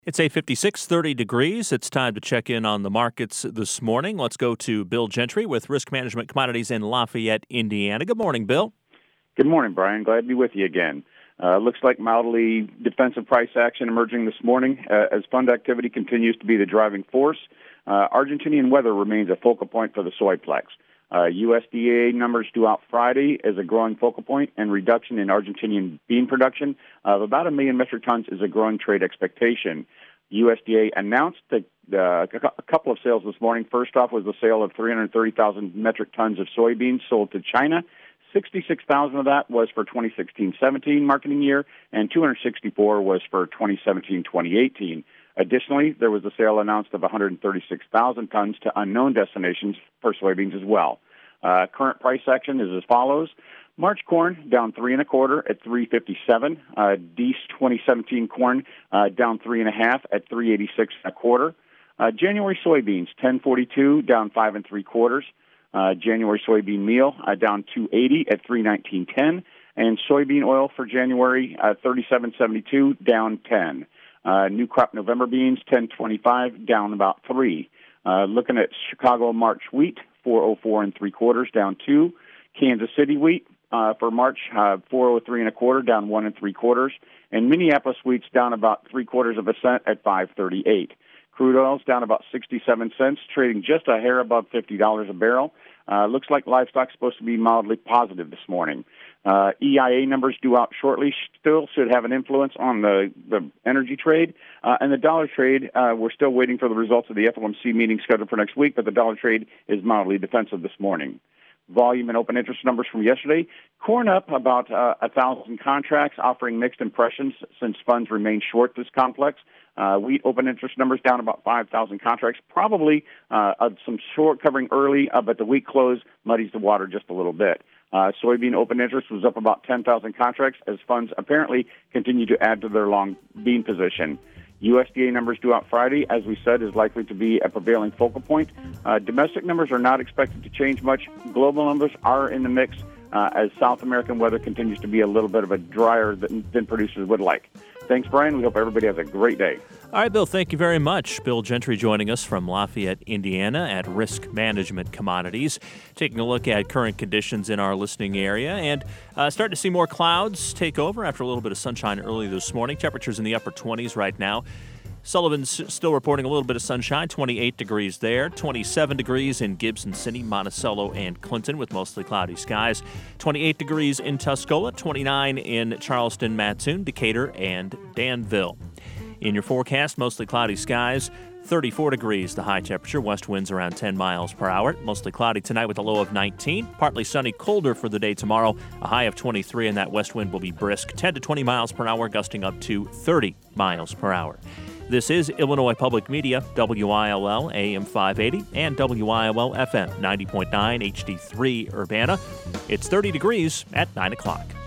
It's 8:56, 30 degrees. It's time to check in on the markets this morning. Let's go to Bill Gentry with Risk Management Commodities in Lafayette, Indiana. Good morning, Bill. Good morning, Brian. Glad to be with you again. Looks like mildly defensive price action emerging this morning as fund activity continues to be the driving force. Argentinian weather remains a focal point for the soyplex. USDA numbers due out Friday as a growing focal point, and reduction in Argentinian bean production of about 1 million metric tons is a growing trade expectation. USDA announced a couple of sales this morning. First off was the sale of 330,000 metric tons of soybeans sold to China. 66,000 of that was for 2016-17 marketing year, and 264 was for 2017-2018. Additionally, there was a sale announced of 136,000 tons to unknown destinations for soybeans as well. Current price action is as follows. March corn down 3 1/4 at $3.57. Dees 2017 corn down 3 1/2 at $3.86 1/4. January soybeans 1042 down 5 3/4. January soybean meal down 280 at $3.19.10, and soybean oil for January 37.72 down 10. New crop November beans 1025 down about 3. Looking at Chicago March wheat 404 3/4 down 2. Kansas City wheat for March 403 1/4 down 1 3/4, and Minneapolis wheat's down about 3/4 of a cent at 538. Crude oil's down about 67 cents, trading just a hair above $50 a barrel. Looks like livestock's supposed to be mildly positive this morning. EIA numbers due out shortly still should have an influence on the energy trade. And the dollar trade, we're still waiting for the results of the FOMC meeting scheduled for next week, but the dollar trade is mildly defensive this morning. Volume and open interest numbers from yesterday. Corn up about 1,000 contracts, offering mixed impressions since funds remain short this complex. Wheat open interest numbers down about 5,000 contracts, probably some short covering early, but the week close muddies the water just a little bit. Soybean open interest was up about 10,000 contracts as funds apparently continue to add to their long bean position. USDA numbers due out Friday, as we said, is likely to be a prevailing focal point. Domestic numbers are not expected to change much. Global numbers are in the mix as South American weather continues to be a little bit of a drier than producers would like. Thanks, Brian. We hope everybody has a great day. All right, Bill, thank you very much. Bill Gentry joining us from Lafayette, Indiana at Risk Management Commodities, taking a look at current conditions in our listening area and starting to see more clouds take over after a little bit of sunshine early this morning. Temperatures in the upper 20s right now. Sullivan's still reporting a little bit of sunshine, 28 degrees there, 27 degrees in Gibson City, Monticello, and Clinton with mostly cloudy skies, 28 degrees in Tuscola, 29 in Charleston, Mattoon, Decatur, and Danville. In your forecast, mostly cloudy skies, 34 degrees the high temperature, west winds around 10 miles per hour, mostly cloudy tonight with a low of 19, partly sunny, colder for the day tomorrow, a high of 23, and that west wind will be brisk, 10 to 20 miles per hour, gusting up to 30 miles per hour. This is Illinois Public Media, WILL AM 580 and WILL FM 90.9 HD3 Urbana. It's 30 degrees at 9 o'clock.